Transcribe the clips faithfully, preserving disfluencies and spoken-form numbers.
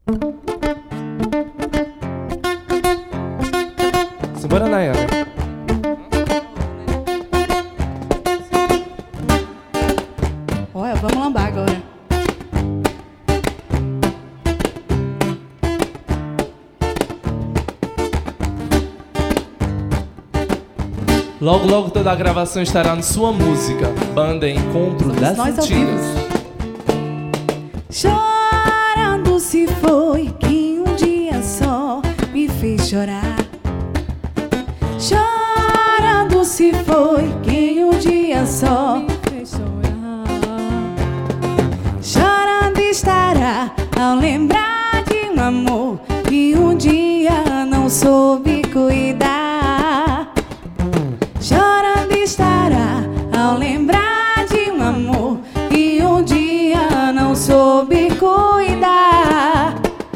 Simbora, Nayara. Olha, vamos lambar agora. Logo, logo toda a gravação estará na sua música, Banda Encontro Somos das nós ao Antigas. Chorando se foi que um dia só me fez chorar. Chorando se foi que um dia só me fez chorar. Chorando estará ao lembrar de um amor que um dia não soube cuidar. Chorando estará ao lembrar de um amor que um dia não soube cuidar.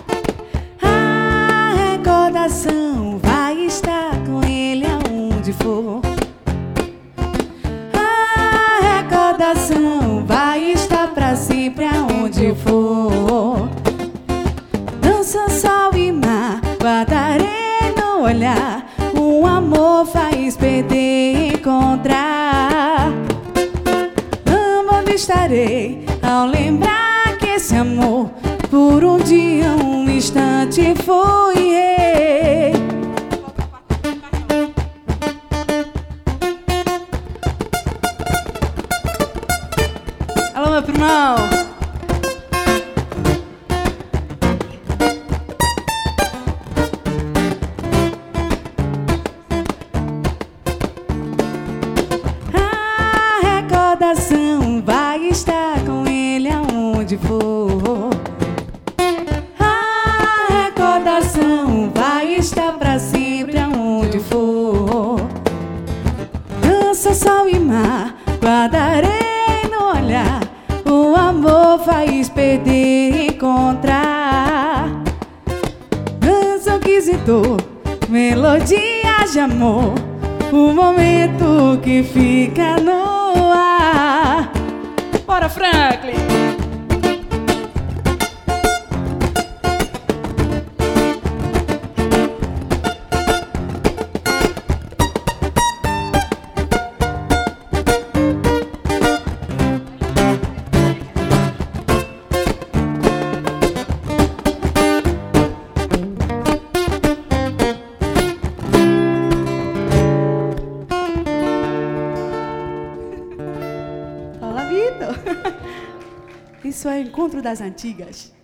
A recordação vai estar com ele aonde for. A recordação vai estar pra sempre aonde for. Dança, sol e mar, guardarei no olhar. Um amor faz perder e encontrar. Onde estarei ao lembrar que esse amor por um dia, um instante foi. Alô, meu primão. Vai estar com ele aonde for. A recordação vai estar pra sempre aonde for. Dança, sol e mar, guardarei no olhar. O amor faz perder e encontrar. Dança, inquisidor, melodias de amor. O momento que fica no ar. Bora, Franklin! Isso é o Encontro das Antigas.